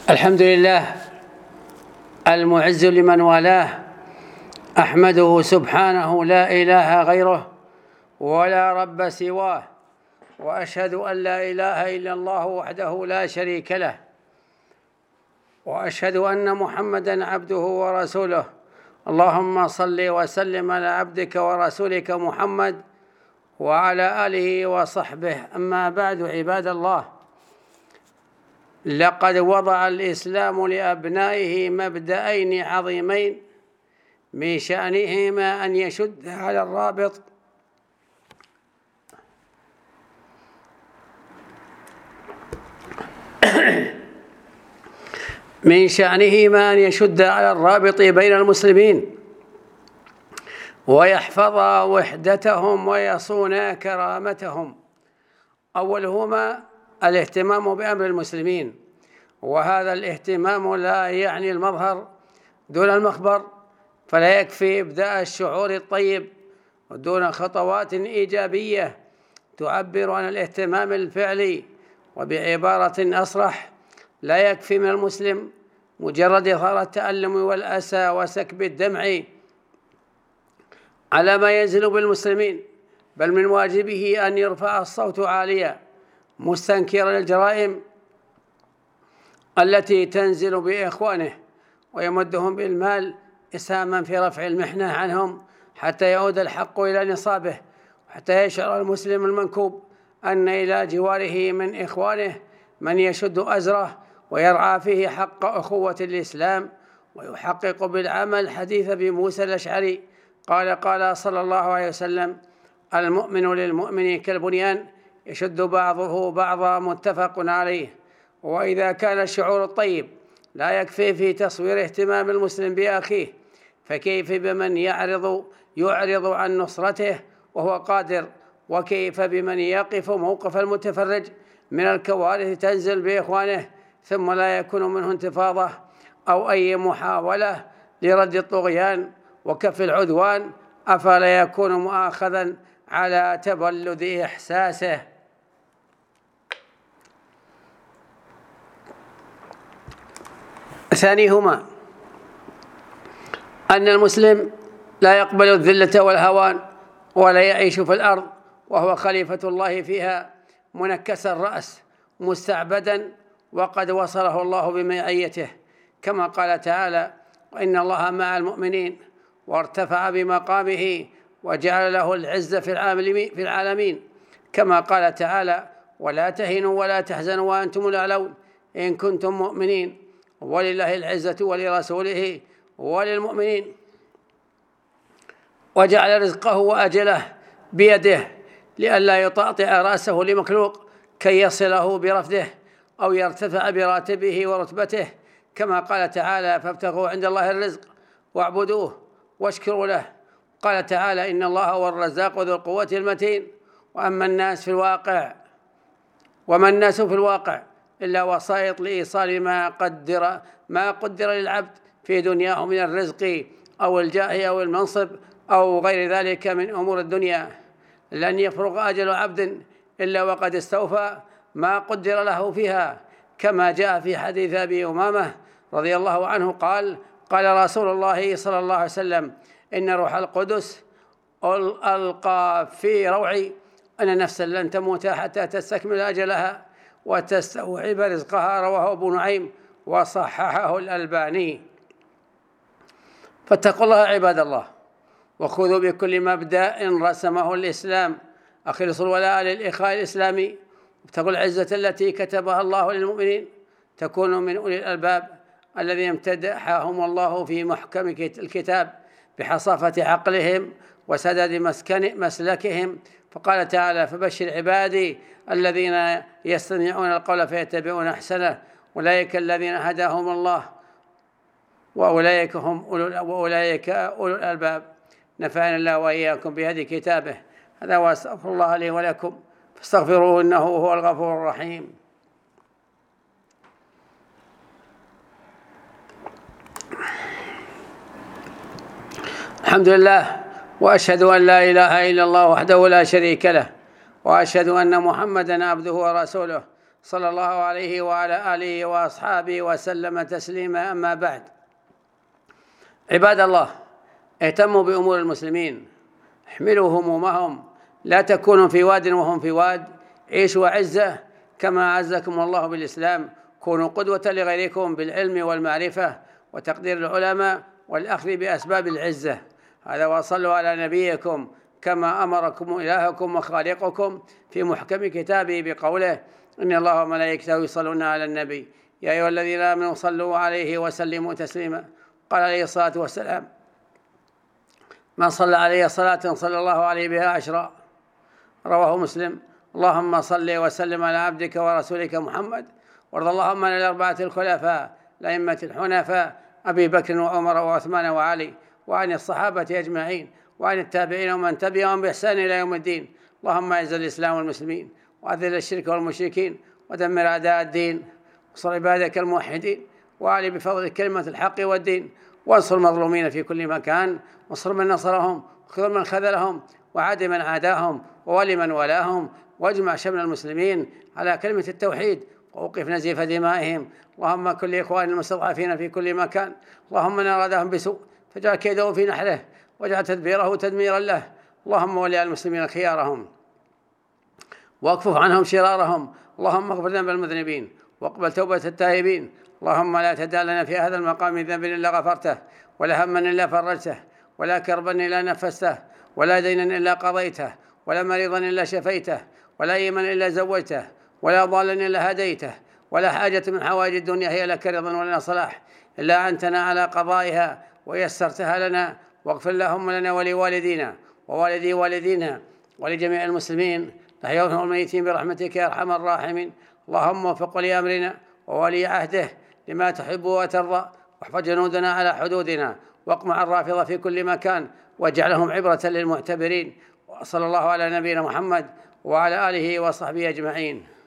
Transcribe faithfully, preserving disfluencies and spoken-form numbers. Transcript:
الحمد لله المعز لمن والاه، أحمده سبحانه لا إله غيره ولا رب سواه، وأشهد أن لا إله إلا الله وحده لا شريك له، وأشهد أن محمدًا عبده ورسوله. اللهم صل وسلم على عبدك ورسولك محمد وعلى آله وصحبه. أما بعد، عباد الله، لقد وضع الإسلام لأبنائه مبدأين عظيمين من شأنهما أن يشد على الرابط من شأنهما أن يشد على الرابط بين المسلمين ويحفظ وحدتهم ويصون كرامتهم. أولهما الاهتمام بأمر المسلمين، وهذا الاهتمام لا يعني المظهر دون المخبر، فلا يكفي إبداء الشعور الطيب دون خطوات إيجابية تعبر عن الاهتمام الفعلي. وبعبارة أصرح، لا يكفي من المسلم مجرد إظهار التألم والأسى وسكب الدمع على ما ينزل بالمسلمين، بل من واجبه أن يرفع الصوت عاليا مستنكرا الجرائم التي تنزل بإخوانه، ويمدهم بالمال إسهاما في رفع المحنة عنهم حتى يعود الحق إلى نصابه، وحتى يشعر المسلم المنكوب أن إلى جواره من إخوانه من يشد أزره ويرعى فيه حق أخوة الإسلام، ويحقق بالعمل حديث أبي موسى الأشعري قال قال صلى الله عليه وسلم: المؤمن للمؤمن كالبنيان يشد بعضه بعضا، متفق عليه. وإذا كان الشعور الطيب لا يكفي في تصوير اهتمام المسلم بأخيه، فكيف بمن يعرض يعرض عن نصرته وهو قادر؟ وكيف بمن يقف موقف المتفرج من الكوارث تنزل بإخوانه ثم لا يكون منه انتفاضة أو أي محاولة لرد الطغيان وكف العدوان؟ أفلا يكون مؤاخذا على تبلد إحساسه؟ ثانيهما أن المسلم لا يقبل الذلة والهوان، ولا يعيش في الأرض وهو خليفة الله فيها منكس الرأس مستعبدا وقد وصله الله بمعيته، كما قال تعالى: وإن الله مع المؤمنين، وارتفع بمقامه وجعل له العزة في العالمين، كما قال تعالى: ولا تهنوا ولا تحزنوا وأنتم الأعلون إن كنتم مؤمنين، ولله العزة ولرسوله وللمؤمنين. وجعل رزقه وأجله بيده لئلا يطأطئ رأسه لمخلوق كي يصله برفده أو يرتفع براتبه ورتبته، كما قال تعالى: فابتغوا عند الله الرزق واعبدوه واشكروا له. قال تعالى: إن الله هو الرزاق ذو القوة المتين. وأما الناس في الواقع وما الناس في الواقع إلا وسائط لإيصال ما قدر ما قدر للعبد في دنياه من الرزق أو الجاه أو المنصب أو غير ذلك من أمور الدنيا. لن يفرغ أجل عبد إلا وقد استوفى ما قدر له فيها، كما جاء في حديث أبي أمامة رضي الله عنه قال: قال رسول الله صلى الله عليه وسلم: إن روح القدس ألقى في روعي أن نفسا لن تموت حتى تستكمل أجلها وتستوعب رزقها. رواه أبو نعيم وصححه الألباني. فاتقوا الله عباد الله، وخذوا بكل مبدأ رسمه الإسلام. أخلصوا الولاء للإخاء الإسلامي، وابتغوا العزة التي كتبها الله للمؤمنين، تكونوا من أولي الألباب الذين امتدحهم الله في محكم الكتاب بحصافة عقلهم وسداد مسكن مسلكهم، فقال تعالى: فبشر عبادي الذين يستمعون القول فيتبعون أحسنه، أولئك الذين هداهم الله وأولئك هم أولو وأولئك أولو الألباب. نفعنا الله وإياكم بهدي كتابه. هذا وأستغفر الله لي ولكم، فاستغفروه إنه هو الغفور الرحيم. الحمد لله، وأشهد أن لا إله إلا الله وحده لا شريك له، وأشهد أن محمدًا عبده ورسوله. صلى الله عليه وعلى آله وأصحابه وسلم تسليما. أما بعد، عباد الله، اهتموا بأمور المسلمين، احملوا همومهم، لا تكونوا في واد وهم في واد، عيشوا عزة كما عزكم الله بالإسلام، كونوا قدوة لغيركم بالعلم والمعرفة وتقدير العلماء والأخذ بأسباب العزة. هذا، وصلوا على نبيكم كما أمركم إلهكم وخالقكم في محكم كتابه بقوله: إن الله وملائكته يصلون على النبي يا أيها الذين آمنوا صلوا عليه وسلموا تسليما. قال عليه الصلاة والسلام: من صلى عليه صلاة صلى الله عليه بها عشرا. رواه مسلم. اللهم صل وسلم على عبدك ورسولك محمد، وارض اللهم عن الأربعة الخلفاء الأئمة الحنفاء أبي بكر وعمر وعثمان وعلي، وعن الصحابة أجمعين، وعن التابعين ومن تبعهم بإحسان إلى يوم الدين. اللهم أعز الإسلام والمسلمين، وأذل الشرك والمشركين، ودمر أعداء الدين، وانصر عبادك الموحدين، وأعلي بفضل كلمة الحق والدين، وانصر المظلومين في كل مكان، وانصر من نصرهم، وخذل من خذلهم، وعاد من عاداهم، وولي من ولاهم، واجمع شمل المسلمين على كلمة التوحيد، ووقف نزيف دمائهم. اللهم كن لإخواننا المستضعفين في كل مكان، اللهم من أرادهم بسوء فاجعل كيده في نحره، واجعل تدبيره تدميرا له. اللهم ولي المسلمين خيارهم، واكفف عنهم شرارهم. اللهم اغفر ذنب المذنبين، واقبل توبة التائبين. اللهم لا تدع لنا في هذا المقام ذنب إلا غفرته، ولا هما إلا فرجته، ولا كربا إلا نفسته، ولا دينا إلا قضيته، ولا مريضا إلا شفيته، ولا يما إلا زوجته، ولا ضالا إلا هديته، ولا حاجة من حوائج الدنيا هي لك رضا ولنا صلاح إلا أنتنا على قضائها ويسرتها لنا. واغفر اللهم لنا ولوالدينا ووالدي والدينا ولجميع المسلمين الأحياء والميتين برحمتك يا أرحم الراحمين. اللهم وفق ولي أمرنا وولي عهده لما تحب وترضى، واحفظ جنودنا على حدودنا، واقمع الرافضة في كل مكان، واجعلهم عبرة للمعتبرين. وصلى الله على نبينا محمد وعلى آله وصحبه أجمعين.